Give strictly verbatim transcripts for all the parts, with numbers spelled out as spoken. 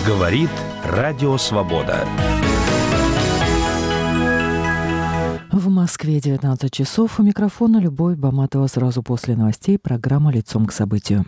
Говорит Радио Свобода. В Москве девятнадцать часов. У микрофона Любовь Баматова. Сразу после новостей программа «Лицом к событию».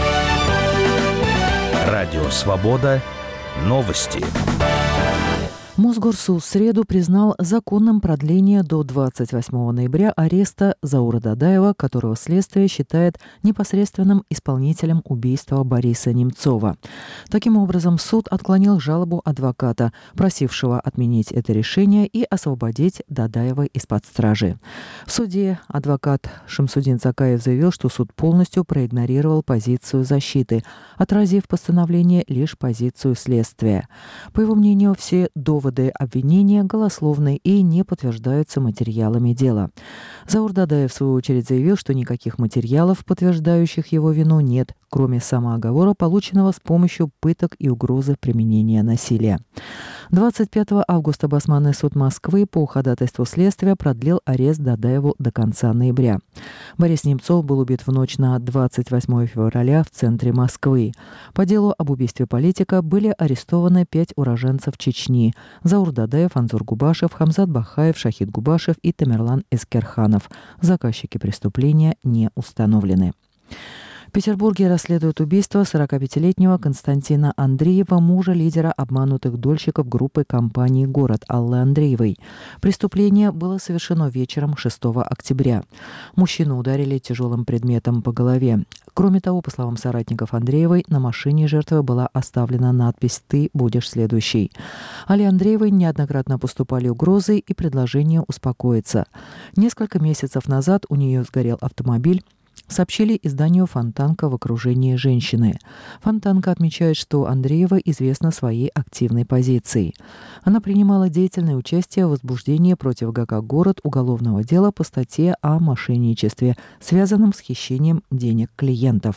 Радио Свобода. Новости. Мосгорсуд в среду признал законным продление до двадцать восьмого ноября ареста Заура Дадаева, которого следствие считает непосредственным исполнителем убийства Бориса Немцова. Таким образом, суд отклонил жалобу адвоката, просившего отменить это решение и освободить Дадаева из-под стражи. В суде адвокат Шамсудин Цакаев заявил, что суд полностью проигнорировал позицию защиты, отразив постановление лишь позицию следствия. По его мнению, все доводы обвинения голословны и не подтверждаются материалами дела. Заур Дадаев, в свою очередь, заявил, что никаких материалов, подтверждающих его вину, нет, кроме самооговора, полученного с помощью пыток и угрозы применения насилия. двадцать пятого августа Басманный суд Москвы по ходатайству следствия продлил арест Дадаеву до конца ноября. Борис Немцов был убит в ночь на двадцать восьмое февраля в центре Москвы. По делу об убийстве политика были арестованы пять уроженцев Чечни: Заур Дадаев, Анзор Губашев, Хамзат Бахаев, Шахид Губашев и Тамерлан Эскерханов. Заказчики преступления не установлены. В Петербурге расследуют убийство сорокапятилетнего Константина Андреева, мужа лидера обманутых дольщиков группы компании «Город» Аллы Андреевой. Преступление было совершено вечером шестого октября. Мужчину ударили тяжелым предметом по голове. Кроме того, по словам соратников Андреевой, на машине жертвы была оставлена надпись «Ты будешь следующий». Алле Андреевой неоднократно поступали угрозы и предложения успокоиться. Несколько месяцев назад у нее сгорел автомобиль, сообщили изданию «Фонтанка» в окружении женщины. «Фонтанка» отмечает, что Андреева известна своей активной позицией. Она принимала деятельное участие в возбуждении против ГК «Город» уголовного дела по статье о мошенничестве, связанном с хищением денег клиентов.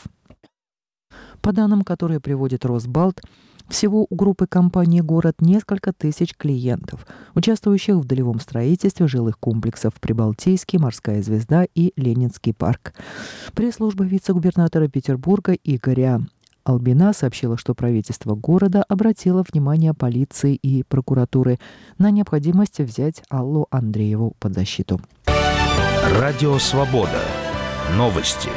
По данным, которые приводит Росбалт, всего у группы компании «Город» несколько тысяч клиентов, участвующих в долевом строительстве жилых комплексов «Прибалтийский», «Морская звезда» и «Ленинский парк». Пресс-служба вице-губернатора Петербурга Игоря Албина сообщила, что правительство города обратило внимание полиции и прокуратуры на необходимость взять Аллу Андрееву под защиту. Радио Свобода. Новости.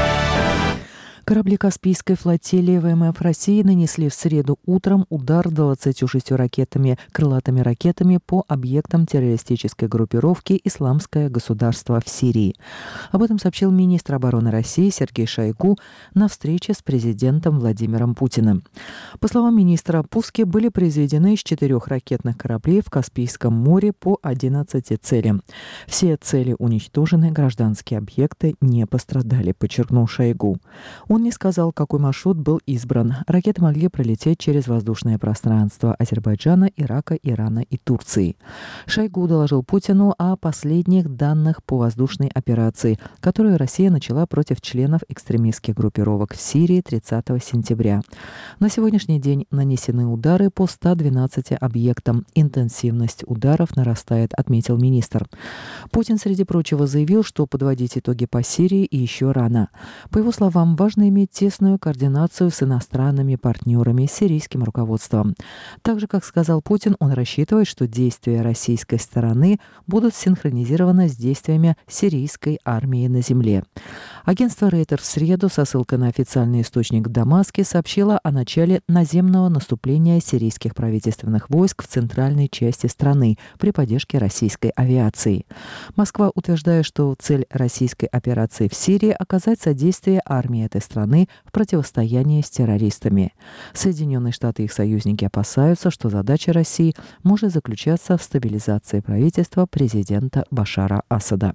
Корабли Каспийской флотилии ВМФ России нанесли в среду утром удар двадцатью шестью ракетами, крылатыми ракетами по объектам террористической группировки «Исламское государство» в Сирии. Об этом сообщил министр обороны России Сергей Шойгу на встрече с президентом Владимиром Путиным. По словам министра, пуски были произведены из четырех ракетных кораблей в Каспийском море по одиннадцати целям. Все цели уничтожены, гражданские объекты не пострадали, подчеркнул Шойгу. Он не сказал, какой маршрут был избран. Ракеты могли пролететь через воздушное пространство Азербайджана, Ирака, Ирана и Турции. Шойгу доложил Путину о последних данных по воздушной операции, которую Россия начала против членов экстремистских группировок в Сирии тридцатого сентября. На сегодняшний день нанесены удары по ста двенадцати объектам. Интенсивность ударов нарастает, отметил министр. Путин, среди прочего, заявил, что подводить итоги по Сирии еще рано. По его словам, важно иметь тесную координацию с иностранными партнерами, с сирийским руководством. Также, как сказал Путин, он рассчитывает, что действия российской стороны будут синхронизированы с действиями сирийской армии на земле. Агентство Рейтер в среду со ссылкой на официальный источник в Дамаске сообщило о начале наземного наступления сирийских правительственных войск в центральной части страны при поддержке российской авиации. Москва утверждает, что цель российской операции в Сирии – оказать содействие армии этой страны в противостоянии с террористами. Соединенные Штаты и их союзники опасаются, что задача России может заключаться в стабилизации правительства президента Башара Асада.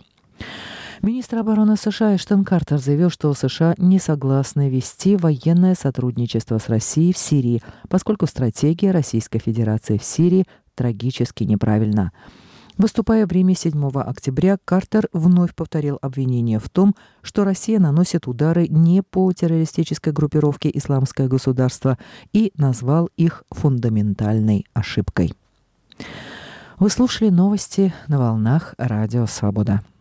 Министр обороны США Эштон Картер заявил, что США не согласны вести военное сотрудничество с Россией в Сирии, поскольку стратегия Российской Федерации в Сирии трагически неправильна. Выступая в Риме седьмого октября, Картер вновь повторил обвинение в том, что Россия наносит удары не по террористической группировке «Исламское государство» и назвал их фундаментальной ошибкой. Вы слушали новости на волнах Радио Свобода.